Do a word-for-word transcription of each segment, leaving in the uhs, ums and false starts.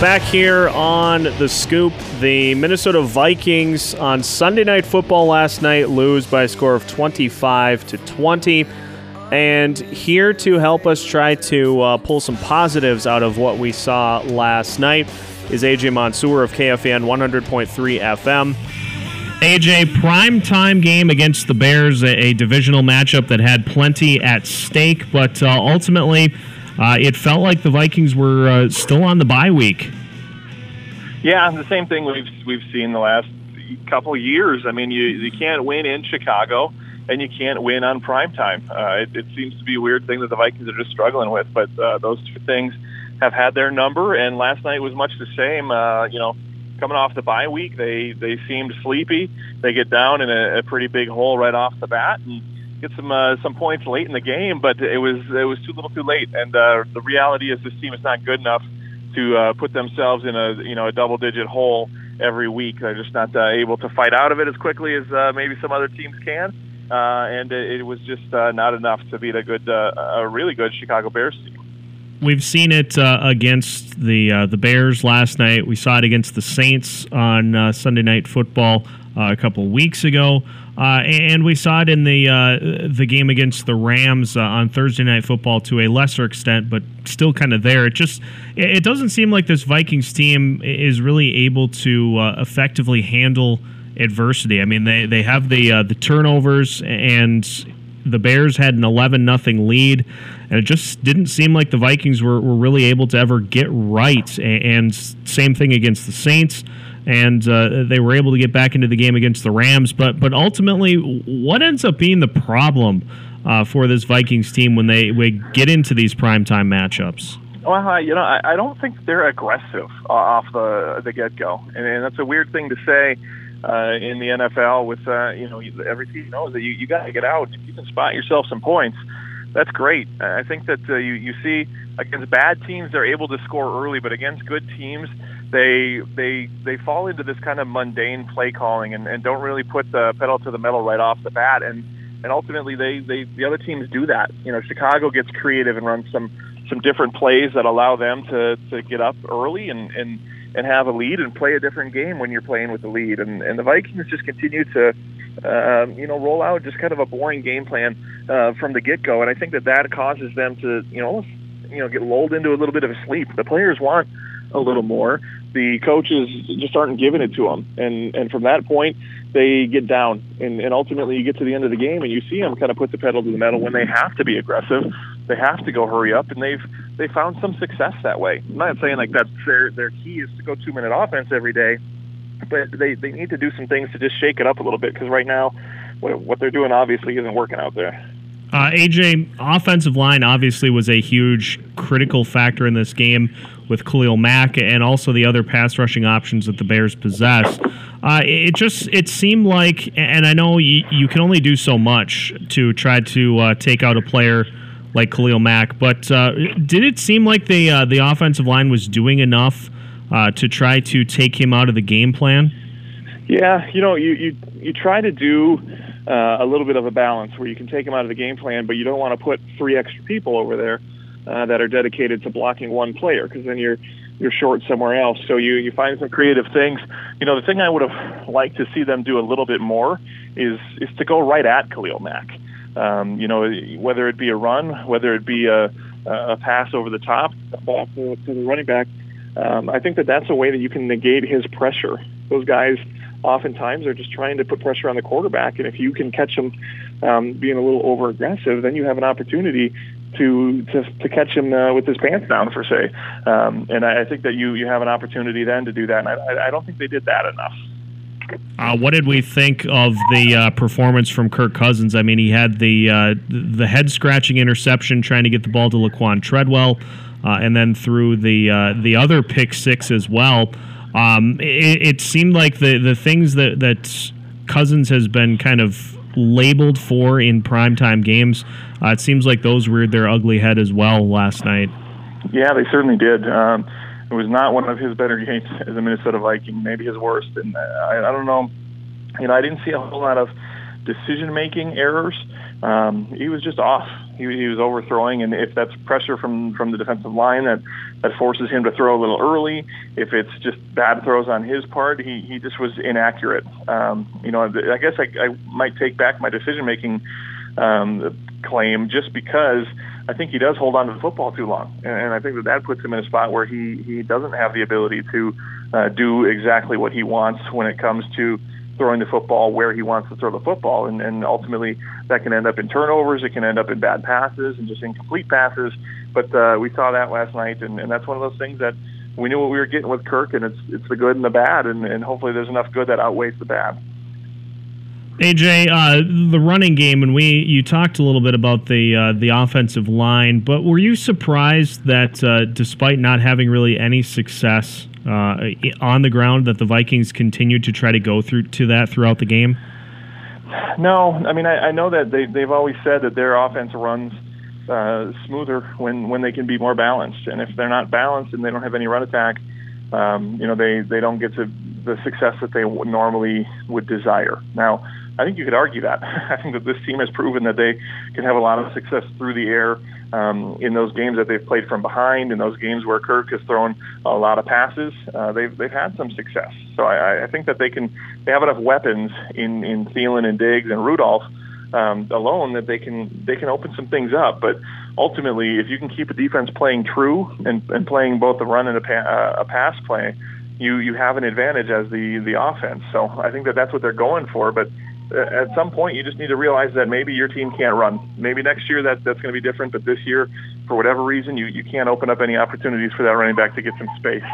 Back here on The Scoop, the Minnesota Vikings on Sunday Night Football last night lose by a score of twenty-five to twenty. And here to help us try to uh, pull some positives out of what we saw last night is A J Mansour of K F A N one hundred point three F M. A J, primetime game against the Bears, a, a divisional matchup that had plenty at stake, but uh, ultimately uh, it felt like the Vikings were uh, still on the bye week. Yeah, the same thing we've we've seen the last couple of years. I mean, you you can't win in Chicago, and you can't win on primetime. Uh, it, it seems to be a weird thing that the Vikings are just struggling with, but uh, those two things have had their number, and last night was much the same. Uh, you know, coming off the bye week, they, they seemed sleepy. They get down in a, a pretty big hole right off the bat and get some uh, some points late in the game, but it was it was too little, too late. And uh, the reality is, this team is not good enough to uh, put themselves in a you know a double digit hole every week. They're just not uh, able to fight out of it as quickly as uh, maybe some other teams can. Uh, and it, it was just uh, not enough to beat a good, uh, a really good Chicago Bears team. We've seen it uh, against the uh, the Bears last night. We saw it against the Saints on uh, Sunday Night Football uh, a couple weeks ago, uh, and we saw it in the uh, the game against the Rams uh, on Thursday Night Football to a lesser extent, but still kind of there. It just it doesn't seem like this Vikings team is really able to uh, effectively handle adversity. I mean, they they have the uh, the turnovers, and the Bears had an eleven nothing lead, and it just didn't seem like the Vikings were, were really able to ever get right. And same thing against the Saints, and uh, they were able to get back into the game against the Rams. But but ultimately, what ends up being the problem uh, for this Vikings team when they, they get into these primetime matchups? Well, you know, I, I don't think they're aggressive off the the get-go, and, and that's a weird thing to say. Uh, in the N F L, with uh, you know every team knows that you, you got to get out. If you can spot yourself some points, that's great. I think that uh, you you see against bad teams they're able to score early, but against good teams they they they fall into this kind of mundane play calling and, and don't really put the pedal to the metal right off the bat. And and ultimately they, they the other teams do that. You know, Chicago gets creative and runs some some different plays that allow them to, to get up early and and. and have a lead and play a different game when you're playing with the lead. And, and the Vikings just continue to, um, you know, roll out just kind of a boring game plan uh, from the get-go. And I think that that causes them to, you know, you know, get lulled into a little bit of a sleep. The players want a little more. The coaches just aren't giving it to them. And, and from that point, they get down. And, and ultimately you get to the end of the game and you see them kind of put the pedal to the metal when they have to be aggressive. They have to go hurry up, and they've they found some success that way. I'm not saying like that's their their key is to go two minute offense every day, but they, they need to do some things to just shake it up a little bit, because right now what, what they're doing obviously isn't working out there. Uh, A J, offensive line obviously was a huge critical factor in this game with Khalil Mack and also the other pass rushing options that the Bears possess. Uh, it just it seemed like, and I know you, you can only do so much to try to uh, take out a player like Khalil Mack, but uh, did it seem like the uh, the offensive line was doing enough uh, to try to take him out of the game plan? Yeah, you know, you you, you try to do uh, a little bit of a balance where you can take him out of the game plan, but you don't want to put three extra people over there uh, that are dedicated to blocking one player, because then you're you're short somewhere else. So you, you find some creative things. You know, the thing I would have liked to see them do a little bit more is is to go right at Khalil Mack. Um, you know, whether it be a run, whether it be a, a pass over the top to the running back, um, I think that that's a way that you can negate his pressure. Those guys oftentimes are just trying to put pressure on the quarterback, and if you can catch him um, being a little over aggressive, then you have an opportunity to to, to catch him uh, with his pants down, per se. Um, and I, I think that you you have an opportunity then to do that, and I, I don't think they did that enough. Uh, what did we think of the uh, performance from Kirk Cousins? I mean, he had the uh, the head-scratching interception trying to get the ball to Laquan Treadwell, uh, and then through the uh, the other pick six as well. Um, it, it seemed like the, the things that, that Cousins has been kind of labeled for in primetime games, uh, it seems like those reared their ugly head as well last night. Yeah, they certainly did. Um, It was not one of his better games as a Minnesota Viking, maybe his worst. And I, I don't know, you know, I didn't see a whole lot of decision-making errors. Um, he was just off. He, he was overthrowing, and if that's pressure from, from the defensive line that, that forces him to throw a little early. If it's just bad throws on his part, he, he just was inaccurate. Um, you know, I guess I, I might take back my decision-making um, claim just because I think he does hold on to the football too long. And, and I think that that puts him in a spot where he, he doesn't have the ability to uh, do exactly what he wants when it comes to throwing the football where he wants to throw the football. And, and ultimately that can end up in turnovers. It can end up in bad passes and just incomplete passes. But uh, we saw that last night, and, and that's one of those things that we knew what we were getting with Kirk, and it's it's the good and the bad, and, and hopefully there's enough good that outweighs the bad. A J, uh, the running game, and we you talked a little bit about the uh, the offensive line, but were you surprised that uh, despite not having really any success uh, on the ground, that the Vikings continued to try to go through to that throughout the game? No, I mean I, I know that they they've always said that their offense runs uh, smoother when when they can be more balanced, and if they're not balanced and they don't have any run attack, um, you know they they don't get to the success that they w- normally would desire. Now, I think you could argue that. I think that this team has proven that they can have a lot of success through the air um, in those games that they've played from behind, in those games where Kirk has thrown a lot of passes. Uh, they've they've had some success. So I, I think that they can they have enough weapons in in Thielen and Diggs and Rudolph um, alone that they can they can open some things up. But ultimately, if you can keep a defense playing true and, and playing both a run and a, pa- uh, a pass play, you you have an advantage as the the offense. So I think that that's what they're going for. But at some point, you just need to realize that maybe your team can't run. Maybe next year that that's going to be different, but this year, for whatever reason, you, you can't open up any opportunities for that running back to get some space.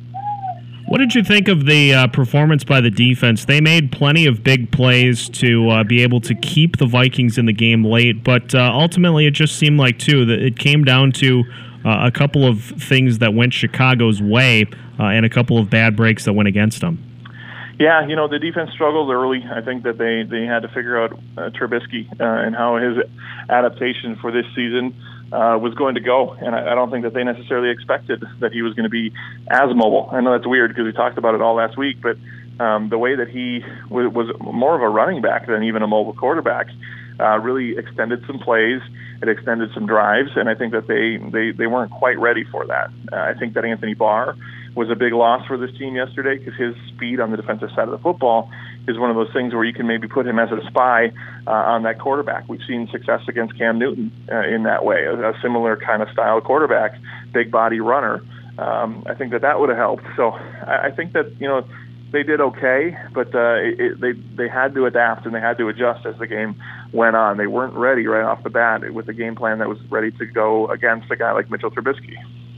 What did you think of the uh, performance by the defense? They made plenty of big plays to uh, be able to keep the Vikings in the game late, but uh, ultimately it just seemed like, too, that it came down to uh, a couple of things that went Chicago's way uh, and a couple of bad breaks that went against them. Yeah, you know, the defense struggled early. I think that they, they had to figure out uh, Trubisky uh, and how his adaptation for this season uh, was going to go. And I, I don't think that they necessarily expected that he was going to be as mobile. I know that's weird because we talked about it all last week, but um, the way that he w- was more of a running back than even a mobile quarterback uh, really extended some plays. It extended some drives, and I think that they, they, they weren't quite ready for that. Uh, I think that Anthony Barr was a big loss for this team yesterday because his speed on the defensive side of the football is one of those things where you can maybe put him as a spy uh, on that quarterback. We've seen success against Cam Newton uh, in that way, a, a similar kind of style quarterback, big body runner. Um, I think that that would have helped. So I, I think that, you know, they did okay, but uh, it, it, they they had to adapt and they had to adjust as the game went on. They weren't ready right off the bat with a game plan that was ready to go against a guy like Mitchell Trubisky.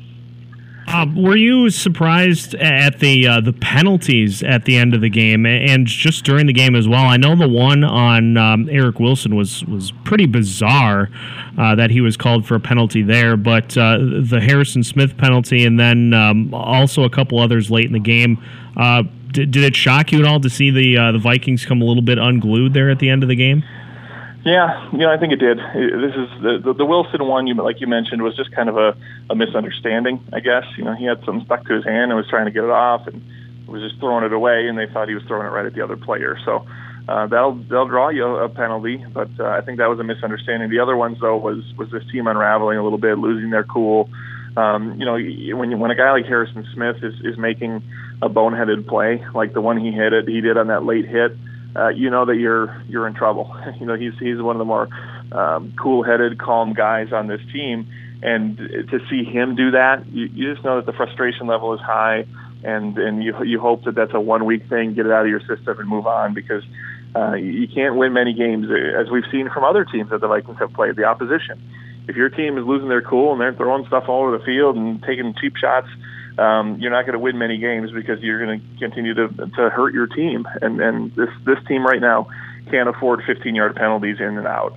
Uh, were you surprised at the uh, the penalties at the end of the game and just during the game as well? I know the one on um, Eric Wilson was was pretty bizarre uh, that he was called for a penalty there, but uh, the Harrison Smith penalty and then um, also a couple others late in the game. Uh, did, did it shock you at all to see the uh, the Vikings come a little bit unglued there at the end of the game? Yeah, you know, I think it did. This is the the, the Wilson one, you like you mentioned, was just kind of a, a misunderstanding, I guess. You know, he had something stuck to his hand and was trying to get it off, and was just throwing it away, and they thought he was throwing it right at the other player. So uh, that'll they'll draw you a penalty, but uh, I think that was a misunderstanding. The other ones, though, was was this team unraveling a little bit, losing their cool. Um, you know, when you, when a guy like Harrison Smith is, is making a boneheaded play, like the one he hit it, he did on that late hit, Uh, you know that you're you're in trouble. You know, he's he's one of the more um, cool-headed, calm guys on this team, and to see him do that, you, you just know that the frustration level is high, and and you you hope that that's a one-week thing, get it out of your system and move on, because uh, you can't win many games, as we've seen from other teams that the Vikings have played, the opposition. If your team is losing their cool and they're throwing stuff all over the field and taking cheap shots, Um, you're not going to win many games because you're going to continue to to hurt your team. And, and this, this team right now can't afford fifteen-yard penalties in and out.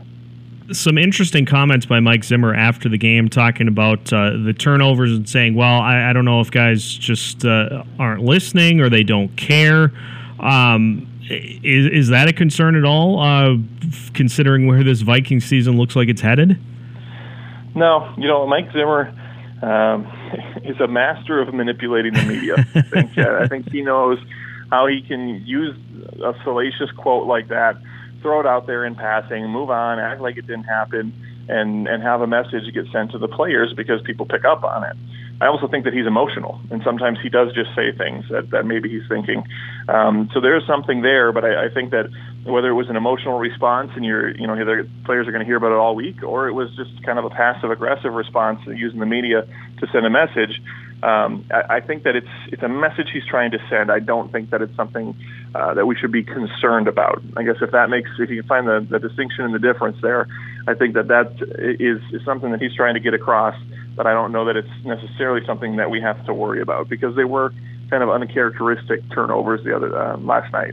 Some interesting comments by Mike Zimmer after the game talking about uh, the turnovers and saying, well, I, I don't know if guys just uh, aren't listening or they don't care. Um, is, is that a concern at all, uh, considering where this Viking season looks like it's headed? No. You know, Mike Zimmer Um, is a master of manipulating the media. I think, uh, I think he knows how he can use a salacious quote like that, throw it out there in passing, move on, act like it didn't happen, and, and have a message get sent to the players because people pick up on it. I also think that he's emotional, and sometimes he does just say things that, that maybe he's thinking. Um, so there is something there, but I, I think that whether it was an emotional response and you're, you know, the players are going to hear about it all week, or it was just kind of a passive-aggressive response using the media to send a message, um, I, I think that it's it's a message he's trying to send. I don't think that it's something uh, that we should be concerned about. I guess if that makes, if you can find the, the distinction and the difference there, I think that that is, is something that he's trying to get across. But I don't know that it's necessarily something that we have to worry about, because they were kind of uncharacteristic turnovers the other uh, last night.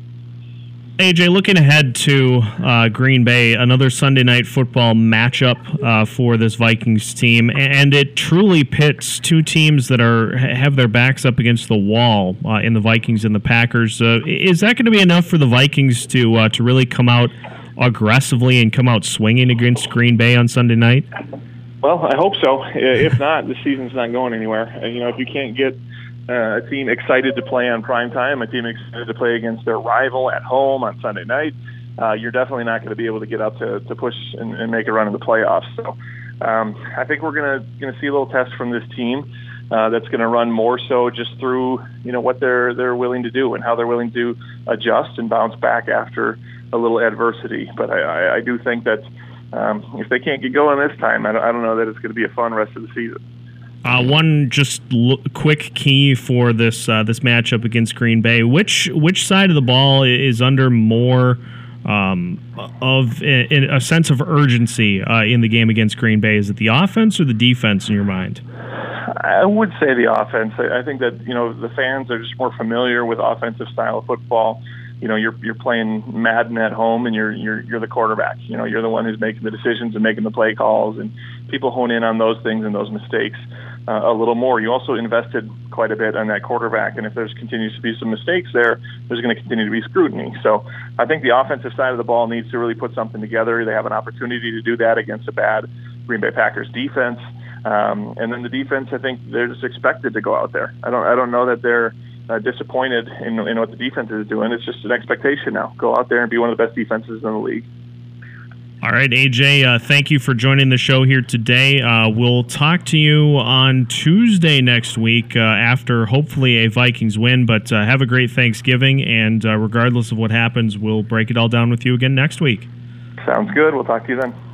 A J, looking ahead to uh, Green Bay, another Sunday night football matchup uh, for this Vikings team, and it truly pits two teams that are have their backs up against the wall uh, in the Vikings and the Packers. Uh, is that going to be enough for the Vikings to uh, to really come out aggressively and come out swinging against Green Bay on Sunday night? Well, I hope so. If not, the season's not going anywhere. You know, if you can't get uh, a team excited to play on prime time, a team excited to play against their rival at home on Sunday night, uh, you're definitely not going to be able to get up to, to push and, and make a run in the playoffs. So um, I think we're going to going to see a little test from this team uh, that's going to run more so just through, you know, what they're they're willing to do and how they're willing to adjust and bounce back after a little adversity. But I, I, I do think that Um, if they can't get going this time, I don't, I don't know that it's going to be a fun rest of the season. Uh, one just l- quick key for this uh, this matchup against Green Bay: which which side of the ball is under more um, of a, a sense of urgency uh, in the game against Green Bay? Is it the offense or the defense in your mind? I would say the offense. I, I think that, you know, the fans are just more familiar with offensive style of football. You know, you're you're playing Madden at home, and you're you're you're the quarterback. You know, you're the one who's making the decisions and making the play calls, and people hone in on those things and those mistakes uh, a little more. You also invested quite a bit on that quarterback, and if there's continues to be some mistakes there, there's going to continue to be scrutiny. So I think the offensive side of the ball needs to really put something together. They have an opportunity to do that against a bad Green Bay Packers defense, um, and then the defense, I think they're just expected to go out there. I don't I don't know that they're Uh, disappointed in, in what the defense is doing. It's just an expectation now. Go out there and be one of the best defenses in the league. All right, A J, uh, thank you for joining the show here today. Uh, we'll talk to you on Tuesday next week uh, after hopefully a Vikings win, but uh, have a great Thanksgiving, and uh, regardless of what happens, we'll break it all down with you again next week. Sounds good. We'll talk to you then.